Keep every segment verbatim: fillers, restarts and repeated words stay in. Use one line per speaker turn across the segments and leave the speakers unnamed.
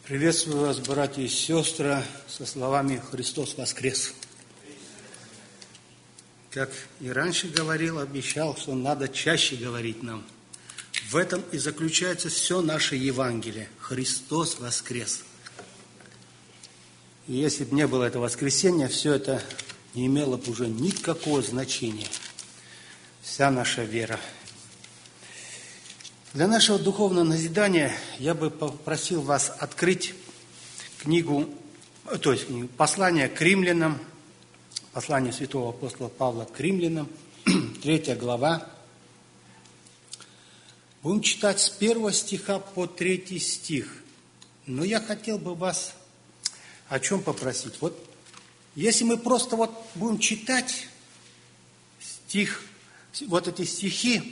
Приветствую вас, братья и сестры, со словами «Христос воскрес». Как и раньше говорил, обещал, что надо чаще говорить нам. В этом и заключается все наше Евангелие. Христос воскрес. И если бы не было этого воскресения, все это не имело бы уже никакого значения. Вся наша вера. Для нашего духовного назидания я бы попросил вас открыть книгу, то есть послание к римлянам, послание святого апостола Павла к римлянам, третья глава. Будем читать с первого стиха по третий стих. Но я хотел бы вас о чем попросить. Вот если мы просто вот будем читать стих, вот эти стихи,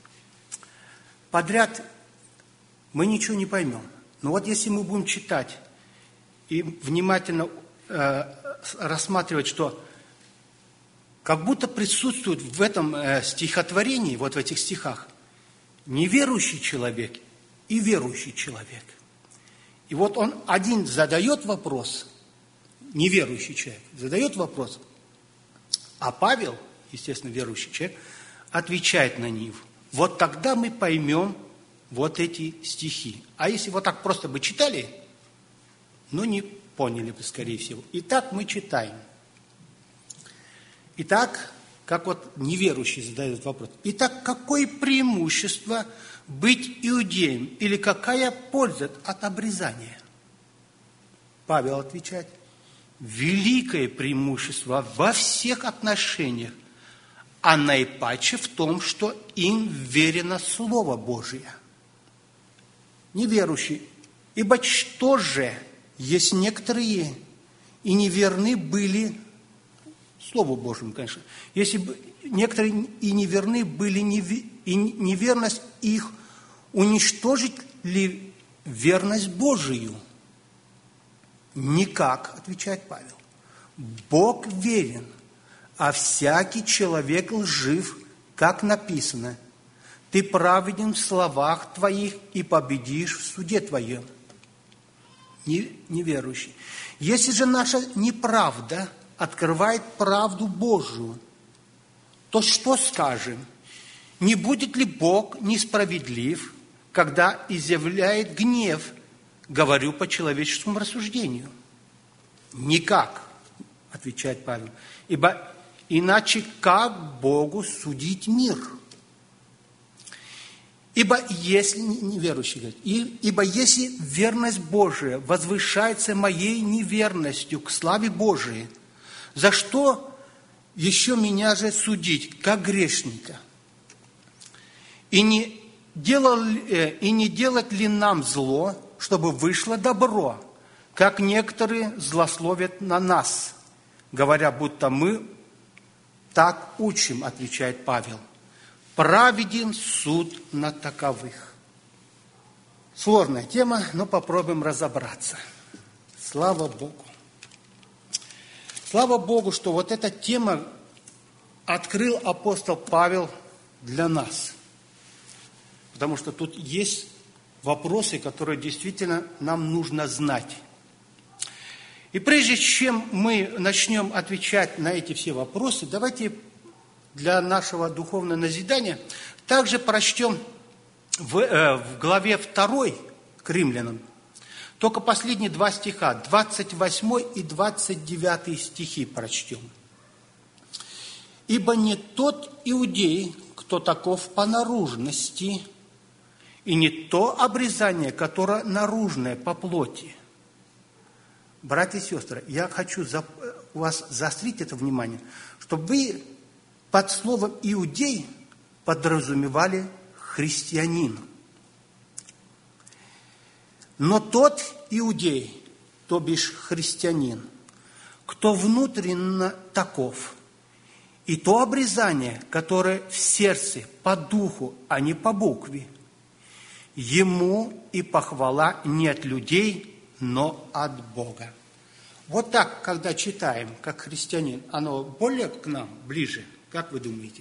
подряд мы ничего не поймем. Но вот если мы будем читать и внимательно э, рассматривать, что как будто присутствует в этом э, стихотворении, вот в этих стихах, неверующий человек и верующий человек. И вот он один задает вопрос, неверующий человек задает вопрос, а Павел, естественно, верующий человек, отвечает на него. Вот тогда мы поймем вот эти стихи. А если вот так просто бы читали, ну, не поняли бы, скорее всего. Итак, мы читаем. Итак, как вот неверующий задает вопрос. Итак, какое преимущество быть иудеем? Или какая польза от обрезания? Павел отвечает. Великое преимущество во всех отношениях, а наипаче в том, что им верено Слово Божие. Неверующий. Ибо что же, есть некоторые и неверны были, Слову Божьему, конечно, если бы некоторые и неверны были, и неверность их, уничтожит ли верность Божию? Никак, отвечает Павел. Бог верен, а всякий человек лжив, как написано, ты праведен в словах твоих и победишь в суде твоем. Неверующий. Если же наша неправда открывает правду Божию, то что скажем? Не будет ли Бог несправедлив, когда изъявляет гнев, говорю по человеческому рассуждению? Никак, отвечает Павел, ибо иначе как Богу судить мир? Ибо если, неверующий говорит, ибо если верность Божия возвышается моей неверностью к славе Божией, за что еще меня же судить, как грешника? И не, делал, и не делать ли нам зло, чтобы вышло добро, как некоторые злословят на нас, говоря, будто мы так учим, отвечает Павел. Праведен суд на таковых. Сложная тема, но попробуем разобраться. Слава Богу. Слава Богу, что вот эта тема открыл апостол Павел для нас. Потому что тут есть вопросы, которые действительно нам нужно знать. И прежде чем мы начнем отвечать на эти все вопросы, давайте для нашего духовного назидания также прочтем в, э, в главе второй к римлянам только последние два стиха, двадцать восьмой и двадцать девятый стихи прочтем. «Ибо не тот иудей, кто таков по наружности, и не то обрезание, которое наружное по плоти». Братья и сестры, я хочу за, у вас заострить это внимание, чтобы вы под словом «иудей» подразумевали «христианин». Но тот иудей, то бишь христианин, кто внутренно таков, и то обрезание, которое в сердце, по духу, а не по букве, ему и похвала не от людей, но от Бога. Вот так, когда читаем, как христианин, оно более к нам, ближе. Как вы думаете?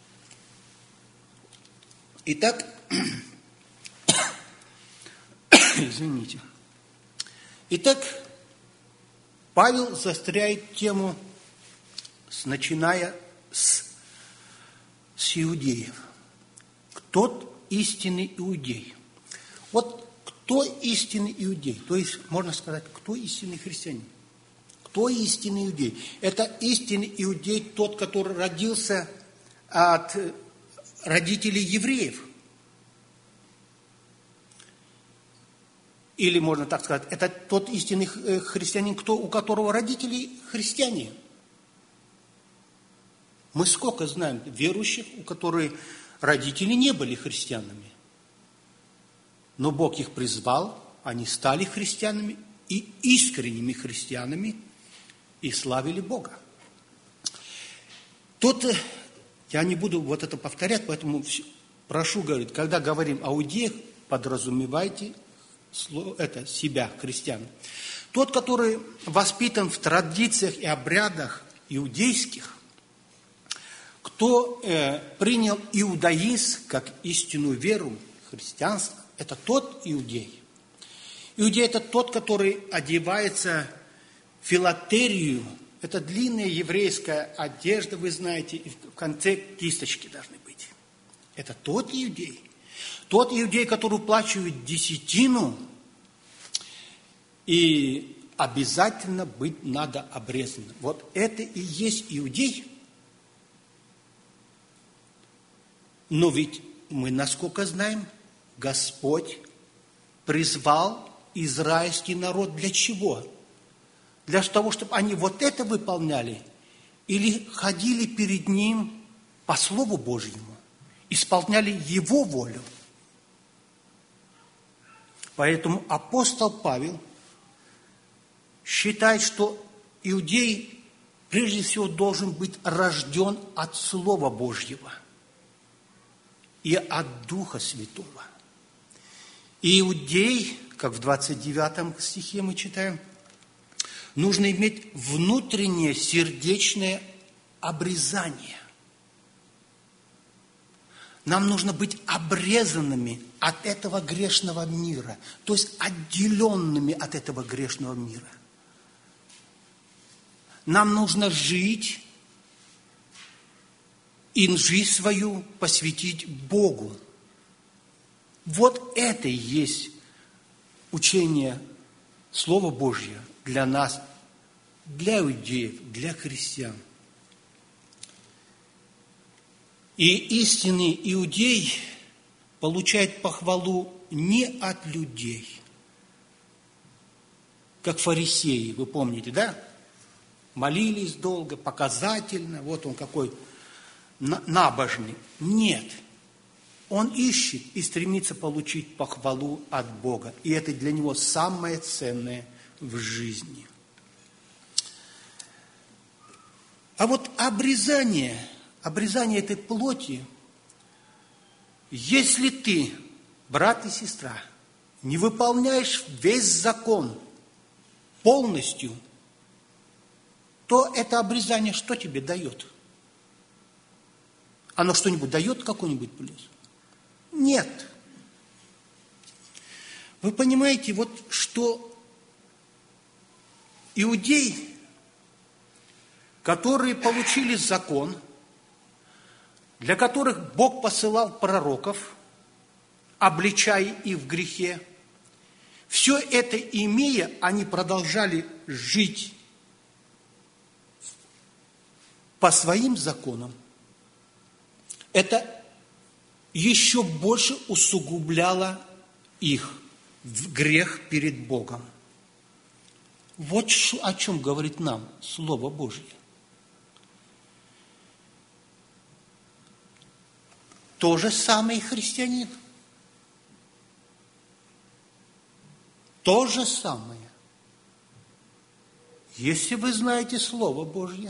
Итак, Извините. Итак, Павел заостряет тему, начиная с, с иудеев. Кто истинный иудей? Вот кто истинный иудей? То есть, можно сказать, кто истинный христианин? Кто истинный иудей? Это истинный иудей тот, который родился от родителей евреев. Или, можно так сказать, это тот истинный христианин, кто, у которого родители христиане. Мы сколько знаем верующих, у которых родители не были христианами. Но Бог их призвал, они стали христианами и искренними христианами и славили Бога. Тут, я не буду вот это повторять, поэтому прошу, говорит, когда говорим о иудеях, подразумевайте это себя, христиан. Тот, который воспитан в традициях и обрядах иудейских, кто э, принял иудаизм как истинную веру, христианство, это тот иудей. Иудей – это тот, который одевается в филатерию. Это длинная еврейская одежда, вы знаете, и в конце кисточки должны быть. Это тот иудей. Тот иудей, который уплачивает десятину, и обязательно быть надо обрезанным. Вот это и есть иудей. Но ведь мы, насколько знаем, Господь призвал израильский народ для чего? Для того, чтобы они вот это выполняли или ходили перед Ним по Слову Божьему, исполняли Его волю. Поэтому апостол Павел считает, что иудей прежде всего должен быть рожден от Слова Божьего и от Духа Святого. И иудей, как в двадцать девятом стихе мы читаем, нужно иметь внутреннее сердечное обрезание. Нам нужно быть обрезанными от этого грешного мира, то есть отделенными от этого грешного мира. Нам нужно жить и жизнь свою посвятить Богу. Вот это и есть учение Слова Божьего для нас, для иудеев, для христиан. И истинный иудей получает похвалу не от людей, как фарисеи, вы помните, да? Молились долго, показательно, вот он какой набожный. Нет, он ищет и стремится получить похвалу от Бога. И это для него самое ценное в жизни. А вот обрезание, обрезание этой плоти, если ты, брат и сестра, не выполняешь весь закон полностью, то это обрезание что тебе дает? Оно что-нибудь дает, какой-нибудь плюс? Нет. Вы понимаете, вот что иудеи, которые получили закон, для которых Бог посылал пророков, обличая их в грехе, все это имея, они продолжали жить по своим законам. Это еще больше усугубляло их в грех перед Богом. Вот о чем говорит нам Слово Божье. То же самое и христианин. То же самое. Если вы знаете Слово Божье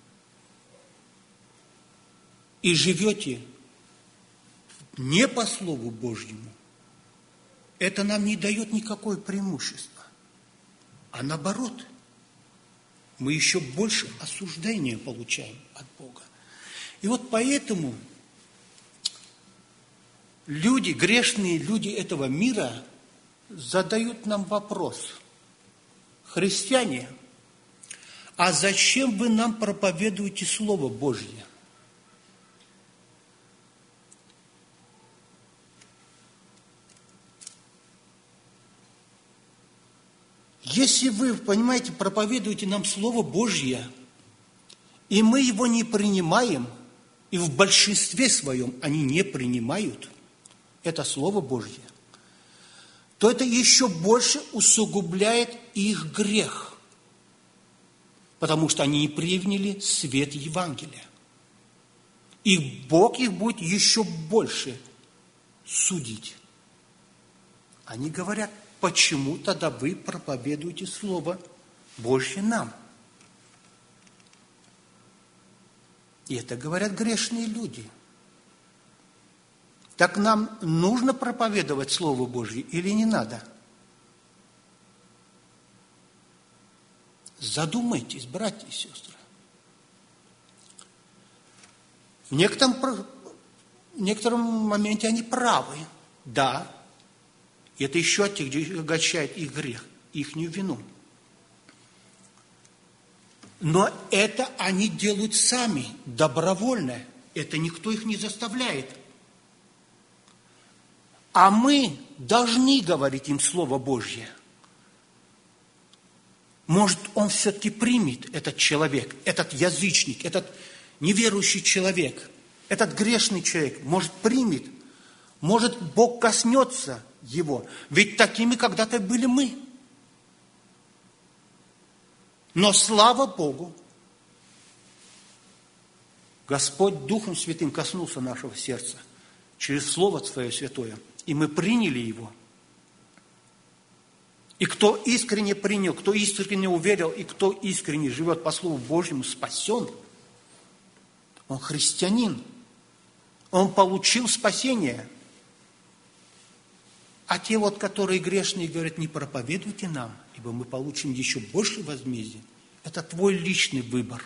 и живете не по Слову Божьему, это нам не дает никакое преимущество. А наоборот, мы еще больше осуждения получаем от Бога. И вот поэтому люди, грешные люди этого мира, задают нам вопрос. Христиане, а зачем вы нам проповедуете Слово Божье? Если вы, понимаете, проповедуете нам Слово Божье, и мы его не принимаем, и в большинстве своем они не принимают это Слово Божье, то это еще больше усугубляет их грех, потому что они не приняли свет Евангелия. И Бог их будет еще больше судить. Они говорят, почему тогда вы проповедуете Слово Божье нам? И это говорят грешные люди. Так нам нужно проповедовать Слово Божье или не надо? Задумайтесь, братья и сестры. В некотором, в некотором моменте они правы. Да, это еще отягощает их грех, ихнюю вину. Но это они делают сами, добровольно. Это никто их не заставляет. А мы должны говорить им Слово Божье. Может, он все-таки примет, этот человек, этот язычник, этот неверующий человек, этот грешный человек, может, примет. Может, Бог коснется его. Ведь такими когда-то были мы. Но слава Богу, Господь Духом Святым коснулся нашего сердца через Слово Свое Святое, и мы приняли его. И кто искренне принял, кто искренне уверил, и кто искренне живет по Слову Божьему, спасен. Он христианин. Он получил спасение. А те вот, которые грешные, говорят, не проповедуйте нам, ибо мы получим еще больше возмездия. Это твой личный выбор.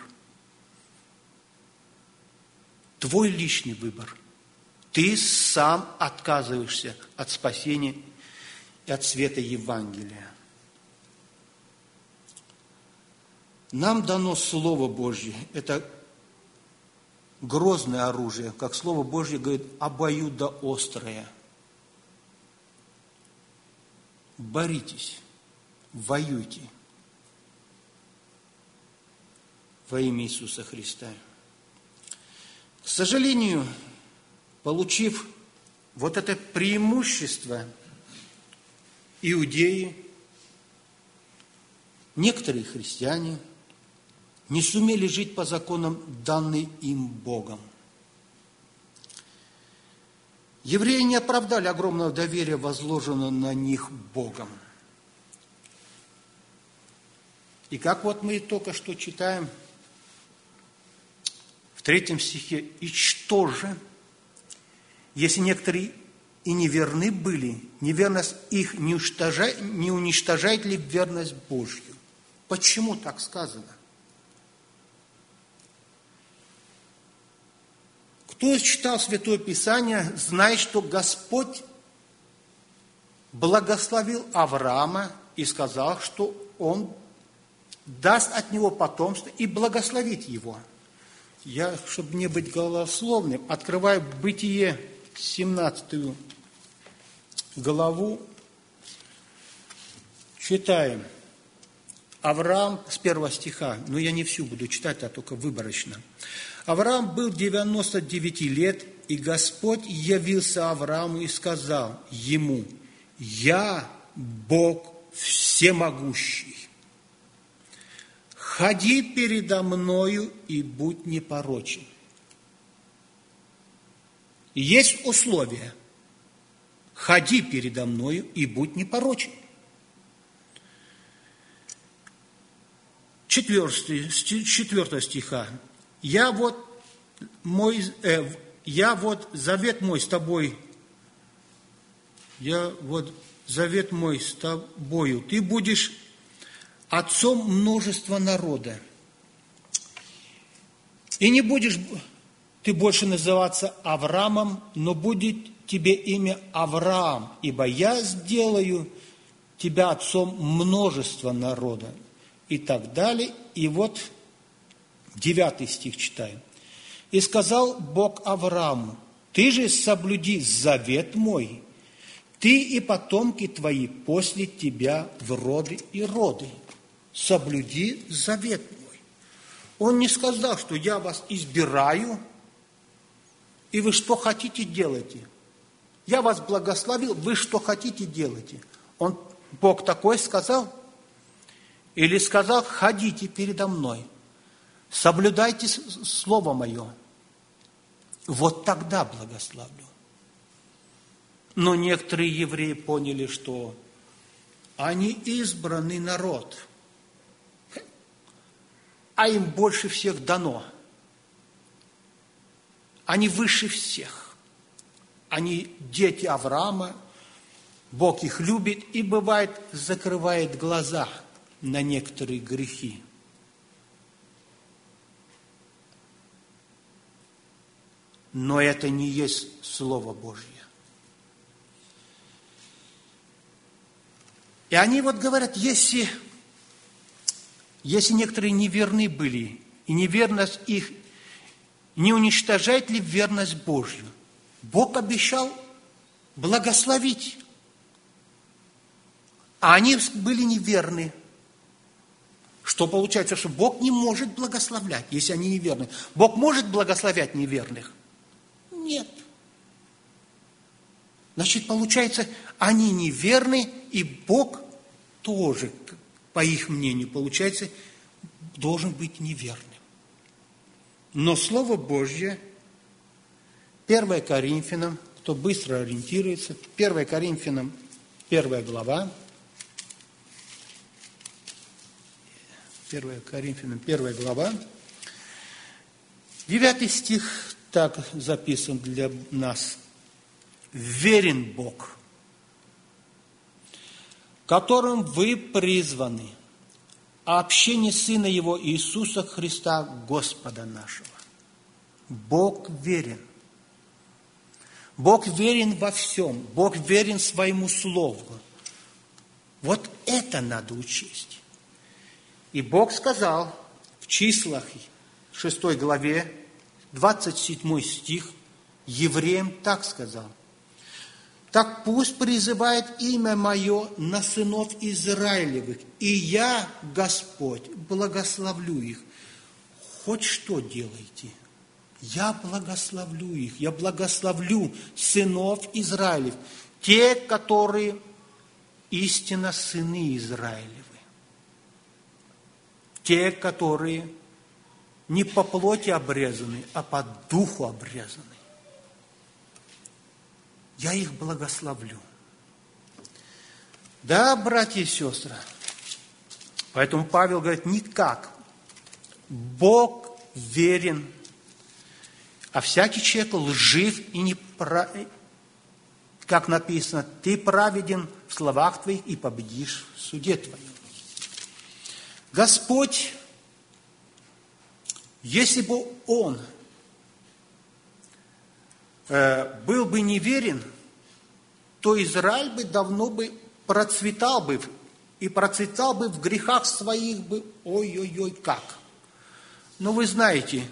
Твой личный выбор. Ты сам отказываешься от спасения и от света Евангелия. Нам дано Слово Божье. Это грозное оружие, как Слово Божье говорит, обоюдоострое. Боритесь, воюйте во имя Иисуса Христа. К сожалению, получив вот это преимущество, иудеи, некоторые христиане не сумели жить по законам, данным им Богом. Евреи не оправдали огромного доверия, возложенного на них Богом. И как вот мы только что читаем в третьем стихе, «И что же, если некоторые и неверны были, неверность их не уничтожает, не уничтожает ли верность Божью?» Почему так сказано? Кто читал Святое Писание, знает, что Господь благословил Авраама и сказал, что Он даст от него потомство и благословит его. Я, чтобы не быть голословным, открываю Бытие, семнадцатую главу, читаем. Авраам с первого стиха, но я не всю буду читать, а только выборочно. Авраам был девяносто девять лет, и Господь явился Аврааму и сказал ему: «Я Бог всемогущий. Ходи передо мною и будь непорочен». Есть условия. Ходи передо мною и будь непорочен. Четвертый, четвертого стиха. Я вот, мой, э, я вот завет мой с тобой, я вот завет мой с тобою, ты будешь отцом множества народа. И не будешь ты больше называться Авраамом, но будет тебе имя Авраам, ибо я сделаю тебя отцом множества народа. И так далее. И вот девятый стих читаем. И сказал Бог Аврааму: ты же соблюди завет мой, ты и потомки твои после тебя в роды и роды. Соблюди завет мой. Он не сказал, что я вас избираю, и вы что хотите делайте. Я вас благословил, вы что хотите делайте. Он, Бог такой сказал? Или сказал: ходите передо мной, соблюдайте слово мое. Вот тогда благословлю. Но некоторые евреи поняли, что они избранный народ, а им больше всех дано. Они выше всех. Они дети Авраама, Бог их любит и, бывает, закрывает глаза на некоторые грехи. Но это не есть Слово Божье. И они вот говорят, если, если некоторые неверны были, и неверность их, не уничтожает ли верность Божью? Бог обещал благословить, а они были неверны. Что получается, что Бог не может благословлять, если они неверны. Бог может благословлять неверных? Нет. Значит, получается, они неверны, и Бог тоже, по их мнению, получается, должен быть неверным. Но Слово Божье, первое Коринфянам, кто быстро ориентируется, первое Коринфянам, первая глава, первое Коринфянам, первая глава, девятый стих так записан для нас. Верен Бог, которым вы призваны, а общение Сына Его Иисуса Христа, Господа нашего. Бог верен. Бог верен во всем. Бог верен своему Слову. Вот это надо учесть. И Бог сказал в числах шестой главе, двадцать седьмой стих, евреям так сказал: так пусть призывает имя мое на сынов Израилевых, и я, Господь, благословлю их. Хоть что делайте, я благословлю их, я благословлю сынов Израилев, те, которые истинно сыны Израилевы, те, которые не по плоти обрезаны, а по духу обрезаны. Я их благословлю. Да, братья и сестры, поэтому Павел говорит, никак. Бог верен, а всякий человек лжив и не прав... как написано, ты праведен в словах твоих и победишь в суде твоем. Господь, если бы Он э, был бы неверен, то Израиль бы давно бы процветал бы и процветал бы в грехах своих бы, ой-ой-ой, как. Но вы знаете,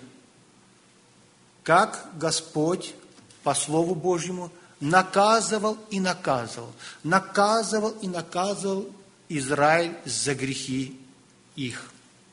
как Господь по Слову Божьему наказывал и наказывал, наказывал и наказывал Израиль за грехи их.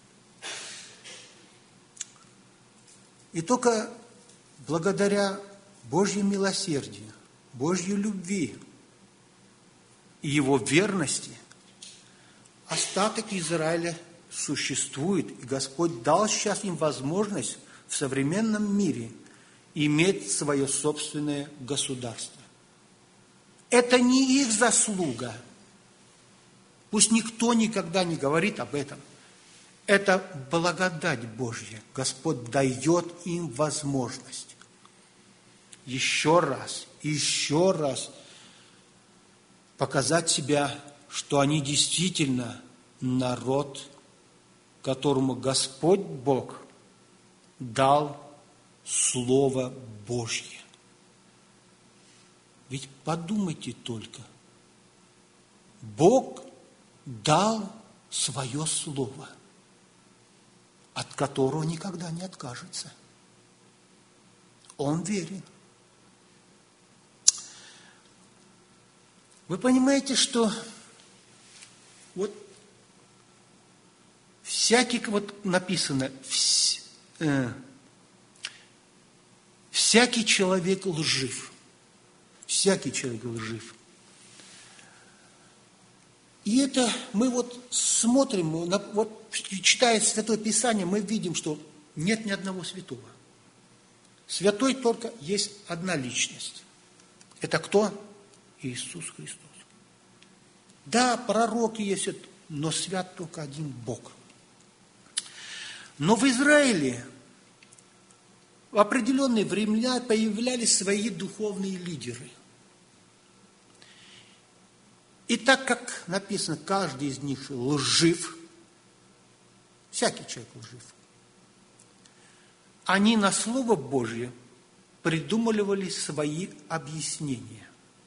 И только благодаря Божьему милосердию, Божьей любви и Его верности остаток Израиля существует. И Господь дал сейчас им возможность в современном мире иметь свое собственное государство. Это не их заслуга. Пусть никто никогда не говорит об этом. Это благодать Божья. Господь дает им возможность еще раз, еще раз показать себя, что они действительно народ, которому Господь Бог дал Слово Божье. Ведь подумайте только, Бог дал свое слово, от которого никогда не откажется. Он верен. Вы понимаете, что вот всякий, вот написано, вс, э, всякий человек лжив. Всякий человек лжив. И это мы вот смотрим, вот читая Святое Писание, мы видим, что нет ни одного святого. Святой только есть одна личность. Это кто? Иисус Христос. Да, пророки есть, но свят только один Бог. Но в Израиле в определенные времена появлялись свои духовные лидеры. И так как написано, каждый из них лжив, всякий человек лжив, они на Слово Божье придумывали свои объяснения.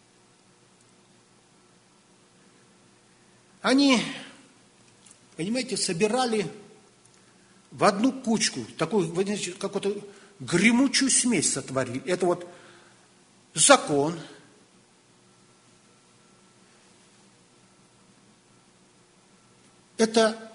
Они, понимаете, собирали в одну кучку, такую, какую-то гремучую смесь сотворили. Это вот закон, это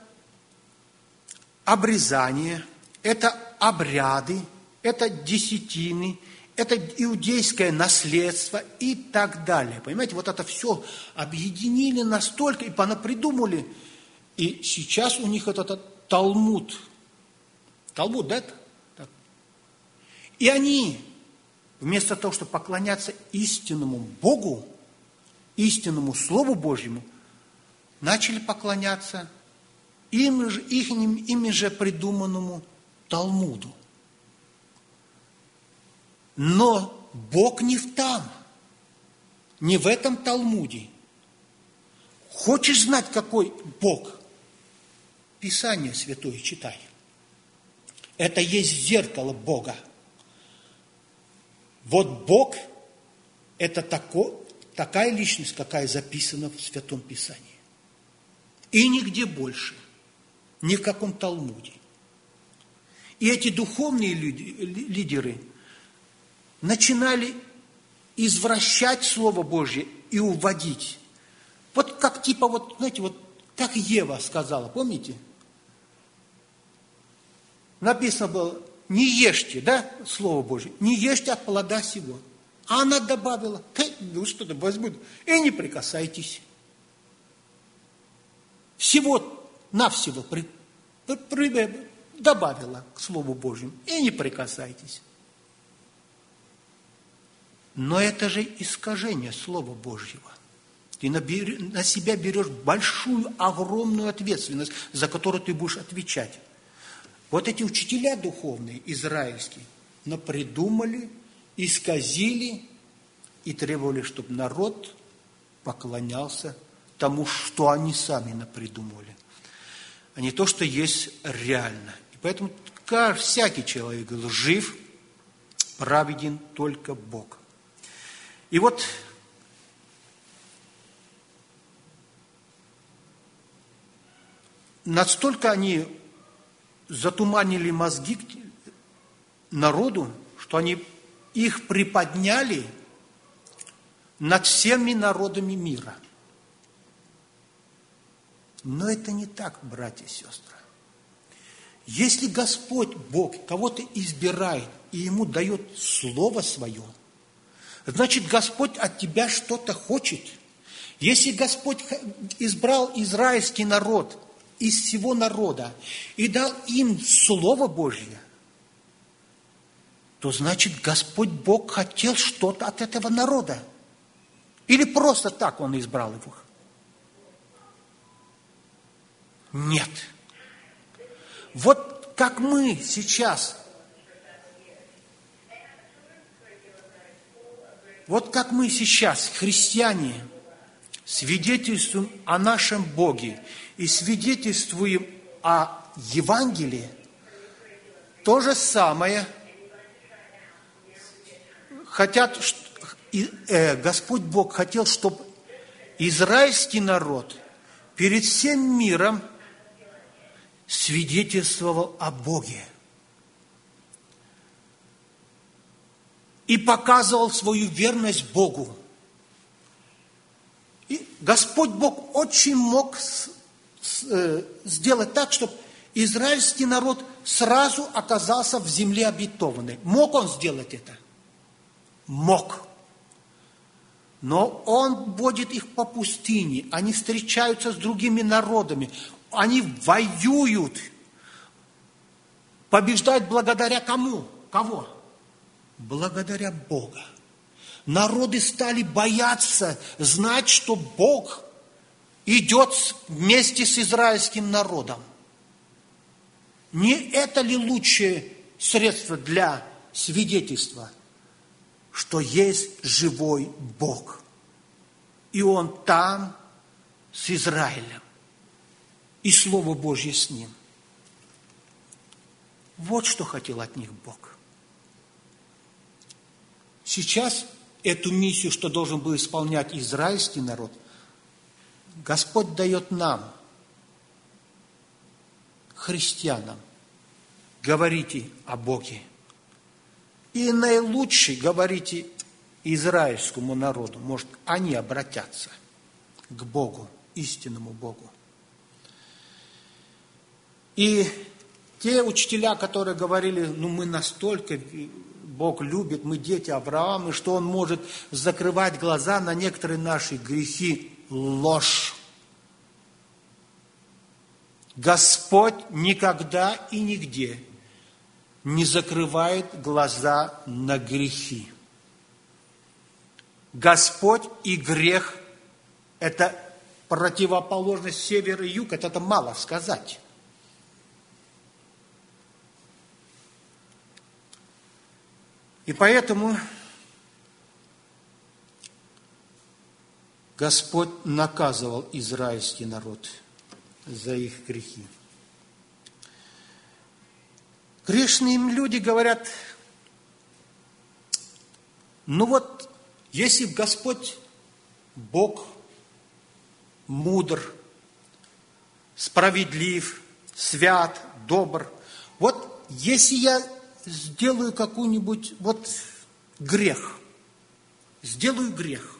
обрезание, это обряды, это десятины, это иудейское наследство и так далее. Понимаете, вот это все объединили настолько и понапридумали. И сейчас у них это, это Талмуд. Талмуд, да? Так. И они, вместо того, чтобы поклоняться истинному Богу, истинному Слову Божьему, начали поклоняться им же, их, ими же придуманному Талмуду. Но Бог не в там, не в этом Талмуде. Хочешь знать, какой Бог? Писание Святое читай. Это есть зеркало Бога. Вот Бог – это тако, такая личность, какая записана в Святом Писании. И нигде больше, ни в каком Талмуде. И эти духовные лидеры начинали извращать Слово Божье и уводить. Вот как типа, вот, знаете, вот как Ева сказала, помните? Написано было, не ешьте, да, Слово Божье, не ешьте от плода сего. А она добавила, ну что-то возьмут, и не прикасайтесь. Всего-навсего при, при, добавила к Слову Божьему, и не прикасайтесь. Но это же искажение Слова Божьего. Ты на, на себя берешь большую, огромную ответственность, за которую ты будешь отвечать. Вот эти учителя духовные, израильские, напридумали, исказили и требовали, чтобы народ поклонялся тому, что они сами напридумывали, а не то, что есть реально. И поэтому всякий человек лжив, праведен только Бог. И вот настолько они затуманили мозги народу, что они их приподняли над всеми народами мира. Но это не так, братья и сестры. Если Господь Бог кого-то избирает и ему дает Слово Свое, значит, Господь от тебя что-то хочет. Если Господь избрал израильский народ из всего народа и дал им Слово Божье, то значит, Господь Бог хотел что-то от этого народа. Или просто так Он избрал его? Нет. Вот как мы сейчас, вот как мы сейчас, христиане, свидетельствуем о нашем Боге и свидетельствуем о Евангелии, то же самое хотят, Господь Бог хотел, чтобы израильский народ перед всем миром свидетельствовал о Боге и показывал свою верность Богу. И Господь Бог очень мог сделать так, чтобы израильский народ сразу оказался в земле обетованной. Мог Он сделать это? Мог. Но Он водит их по пустыне, они встречаются с другими народами, они воюют, побеждают благодаря кому? Кого? Благодаря Богу. Народы стали бояться, знать, что Бог идет вместе с израильским народом. Не это ли лучшее средство для свидетельства, что есть живой Бог, и Он там с Израилем, и Слово Божье с ним? Вот что хотел от них Бог. Сейчас эту миссию, что должен был исполнять израильский народ, Господь дает нам, христианам. Говорите о Боге. И наилучше говорите израильскому народу. Может, они обратятся к Богу, истинному Богу. И те учителя, которые говорили, ну мы настолько, Бог любит, мы дети Авраама, и что Он может закрывать глаза на некоторые наши грехи, ложь. Господь никогда и нигде не закрывает глаза на грехи. Господь и грех – это противоположность север и юг, это, это мало сказать. И поэтому Господь наказывал израильский народ за их грехи. Грешные люди говорят, ну вот, если Господь, Бог, мудр, справедлив, свят, добр, вот если я сделаю какой-нибудь вот грех, сделаю грех,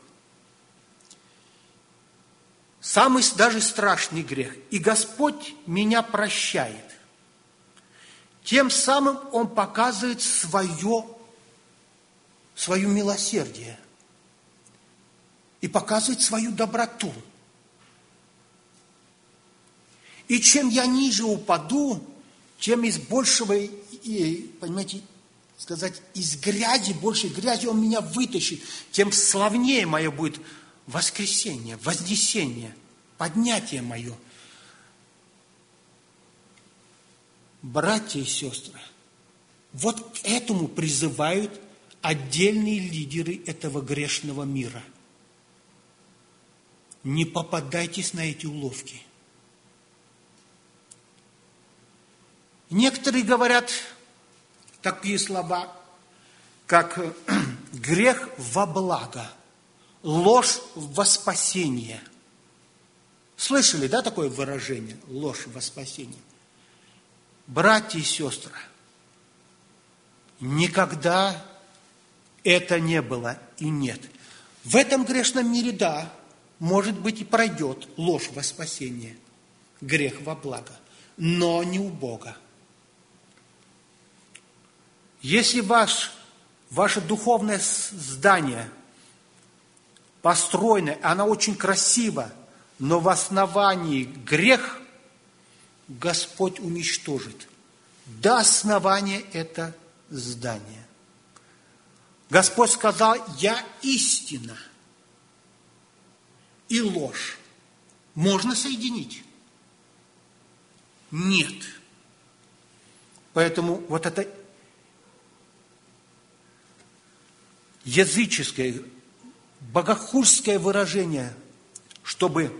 самый даже страшный грех, и Господь меня прощает, тем самым Он показывает свое, свое милосердие и показывает свою доброту. И чем я ниже упаду, тем из большего, понимаете, сказать, из грязи, больше грязи Он меня вытащит, тем славнее мое будет воскресение, вознесение, поднятие мое. Братья и сестры, вот к этому призывают отдельные лидеры этого грешного мира. Не попадайтесь на эти уловки. Некоторые говорят такие слова, как грех во благо, ложь во спасение. Слышали, да, такое выражение? Ложь во спасение. Братья и сестры, никогда это не было и нет. В этом грешном мире, да, может быть и пройдет ложь во спасение, грех во благо, но не у Бога. Если ваш, ваше духовное здание построено, оно очень красиво, но в основании грех, Господь уничтожит до основания это здание. Господь сказал, я истина и ложь. Можно соединить? Нет. Поэтому вот это языческое, богохульское выражение, чтобы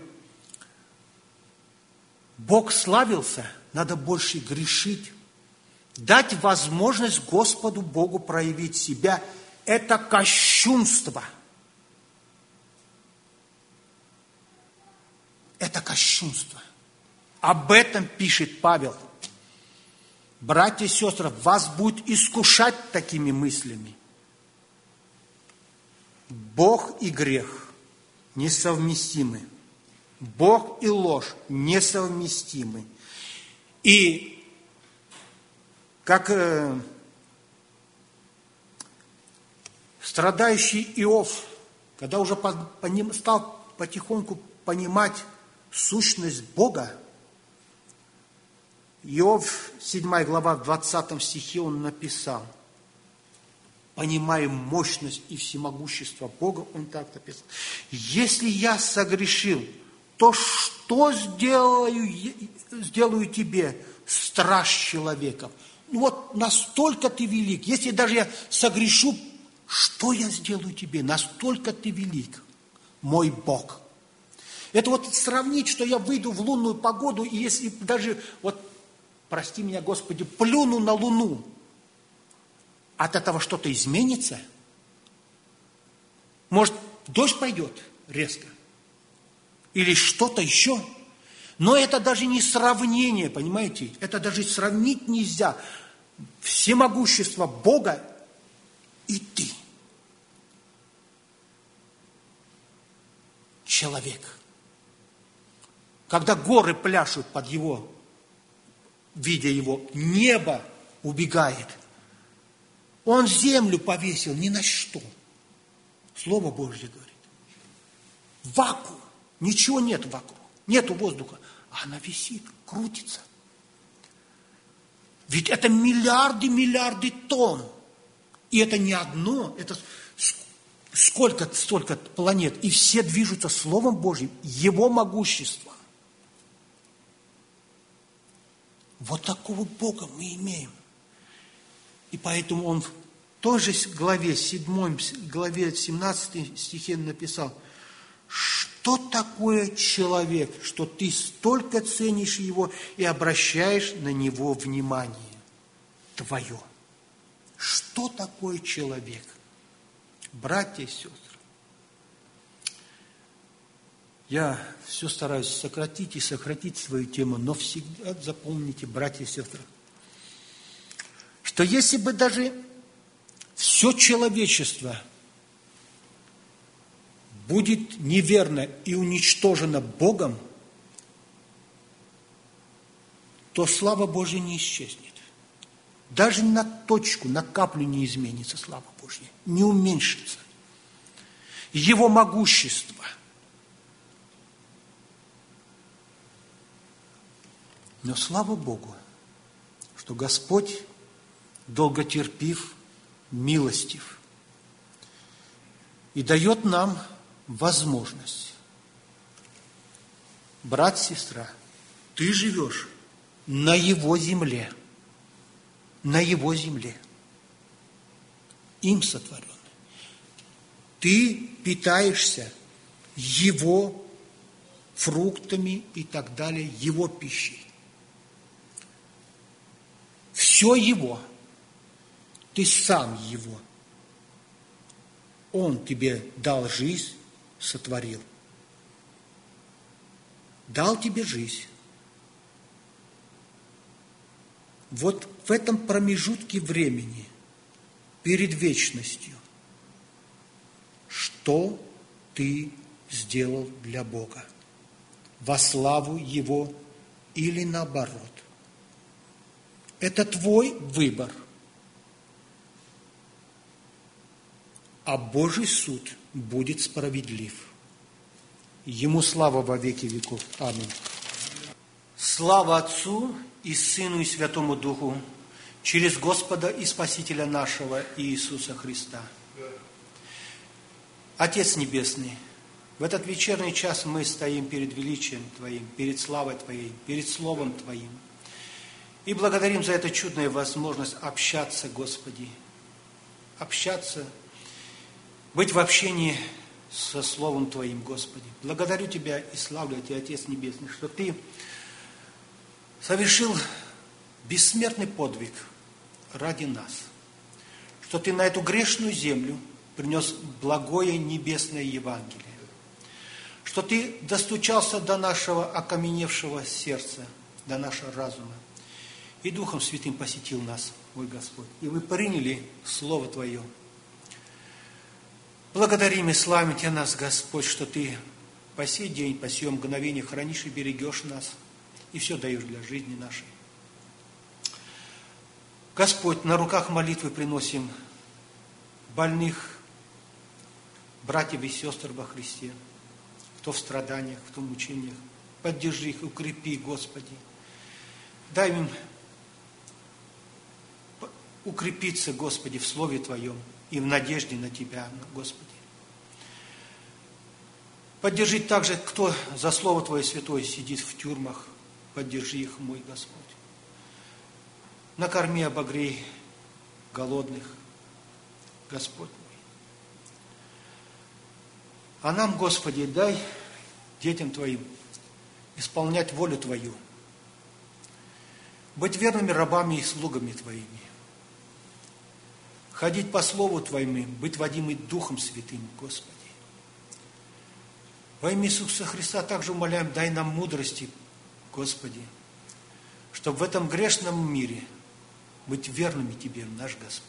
Бог славился, надо больше грешить, дать возможность Господу Богу проявить себя. Это кощунство. это кощунство. Об этом пишет Павел. Братья и сестры, вас будет искушать такими мыслями. Бог и грех несовместимы. Бог и ложь несовместимы. И как э, страдающий Иов, когда уже по, по ним, стал потихоньку понимать сущность Бога, Иов, седьмая глава, в двадцатом стихе он написал, понимая мощность и всемогущество Бога, он так написал: «Если я согрешил, то что сделаю, сделаю тебе, страж человеков?» Ну вот настолько ты велик. Если даже я согрешу, что я сделаю тебе? Настолько ты велик, мой Бог. Это вот сравнить, что я выйду в лунную погоду, и если даже, вот, прости меня, Господи, плюну на луну, от этого что-то изменится? Может, дождь пойдет резко? Или что-то еще? Но это даже не сравнение, понимаете? Это даже сравнить нельзя. Всемогущество Бога и ты. Человек. Когда горы пляшут под его, видя его, небо убегает. Он землю повесил ни на что. Слово Божье говорит. Вакуум. Ничего нет вокруг. Нету воздуха. А она висит, крутится. Ведь это миллиарды, миллиарды тонн. И это не одно, это сколько, столько планет. И все движутся Словом Божьим, Его могущество. Вот такого Бога мы имеем. И поэтому он в той же главе, седьмой главе, семнадцатом стихе написал: что такое человек, что ты столько ценишь его и обращаешь на него внимание твое? Что такое человек? Братья и сестры, я все стараюсь сократить и сократить свою тему, но всегда запомните, братья и сестры, что если бы даже все человечество будет неверно и уничтожено Богом, то слава Божья не исчезнет. Даже на точку, на каплю не изменится слава Божья, не уменьшится. Его могущество. Но слава Богу, что Господь долготерпив, милостив и дает нам возможность. Брат, сестра, ты живешь на Его земле, на Его земле, им сотворенной. Ты питаешься Его фруктами и так далее, Его пищей. Все Его. Ты сам Его. Он тебе дал жизнь, сотворил. Дал тебе жизнь. Вот в этом промежутке времени, перед вечностью, что ты сделал для Бога? Во славу Его или наоборот? Это твой выбор. А Божий суд будет справедлив. Ему слава во веки веков. Аминь. Слава Отцу и Сыну и Святому Духу, через Господа и Спасителя нашего Иисуса Христа. Отец Небесный, в этот вечерний час мы стоим перед величием Твоим, перед славой Твоей, перед Словом Твоим. И благодарим за эту чудную возможность общаться, Господи, общаться, быть в общении со Словом Твоим, Господи. Благодарю Тебя и славлю Тебя, Отец Небесный, что Ты совершил бессмертный подвиг ради нас, что Ты на эту грешную землю принес благое небесное Евангелие, что Ты достучался до нашего окаменевшего сердца, до нашего разума. И Духом Святым посетил нас, мой Господь. И мы приняли Слово Твое. Благодарим и славим Тебя, нас, Господь, что Ты по сей день, по сие мгновение хранишь и берегешь нас, и все даешь для жизни нашей. Господь, на руках молитвы приносим больных братьев и сестр во Христе, кто в страданиях, кто в мучениях. Поддержи их, укрепи, Господи. Дай им укрепиться, Господи, в Слове Твоем и в надежде на Тебя, Господи. Поддержи также, кто за Слово Твое Святое сидит в тюрьмах. Поддержи их, мой Господь. Накорми, обогрей голодных, Господь мой. А нам, Господи, дай детям Твоим исполнять волю Твою, быть верными рабами и слугами Твоими, ходить по Слову Твоему, быть водимы Духом Святым, Господи. Во имя Иисуса Христа также умоляем, дай нам мудрости, Господи, чтобы в этом грешном мире быть верными Тебе, наш Господь.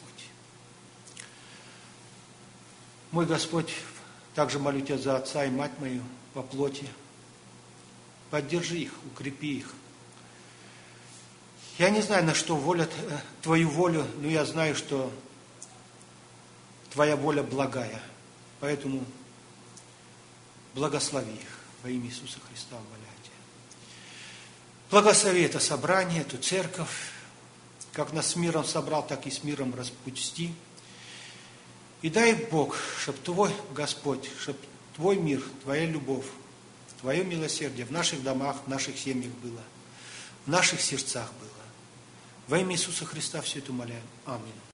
Мой Господь, также молю Тебя за отца и мать мою по плоти. Поддержи их, укрепи их. Я не знаю, на что воля, Твою волю, но я знаю, что Твоя воля благая. Поэтому благослови их во имя Иисуса Христа, умоляю Тебя. Благослови это собрание, эту церковь, как нас с миром собрал, так и с миром распусти. И дай Бог, чтобы Твой Господь, чтобы Твой мир, Твоя любовь, Твое милосердие в наших домах, в наших семьях было, в наших сердцах было. Во имя Иисуса Христа все это умоляем. Аминь.